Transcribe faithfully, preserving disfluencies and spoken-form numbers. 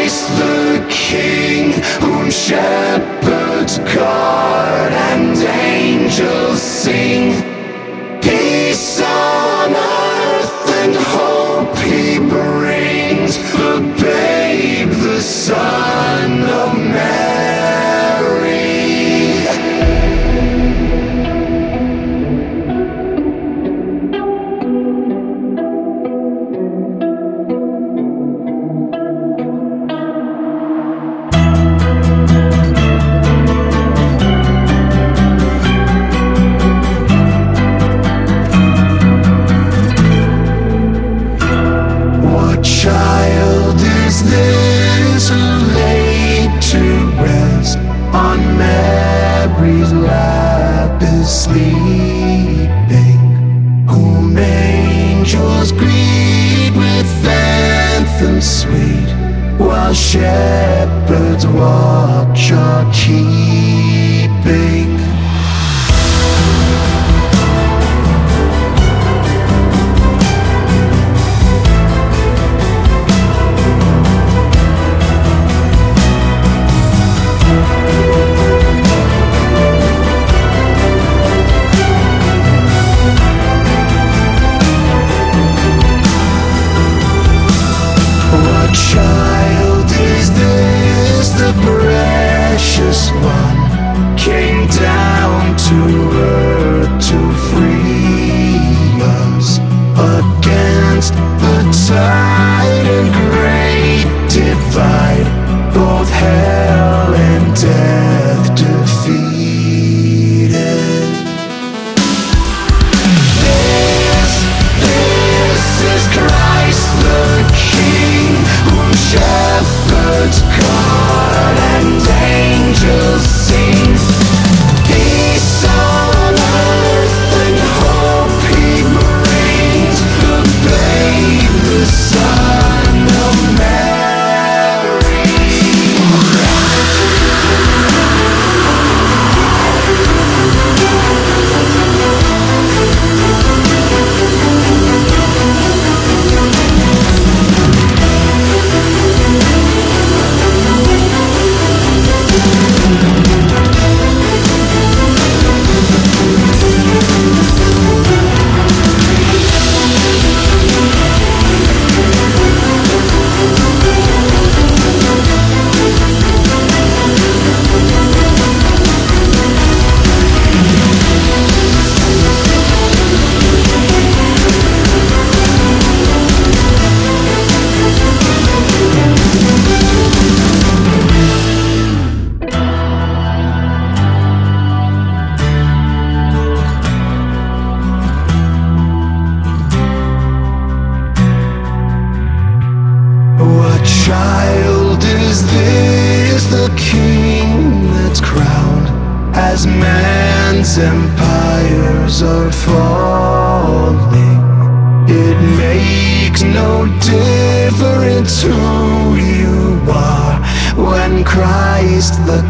Christ the King, whom shepherds guard and angels sing. Peace on earth and hope he brings, the babe, the Son of Mary. Child is this who laid to rest on Mary's lap is sleeping, whom angels greet with anthems sweet, while shepherds watch are keeping. What child is this? The precious one came down to earth to free us against the tide and great divide, both hell and death defeated. This, this is Christ the King, whom shepherds guard and angels sing. Peace on earth and hope he brings, the babe, the Son of Mary. What child is this? The King that's crowned as man's empires are falling. It makes no difference who you are when Christ the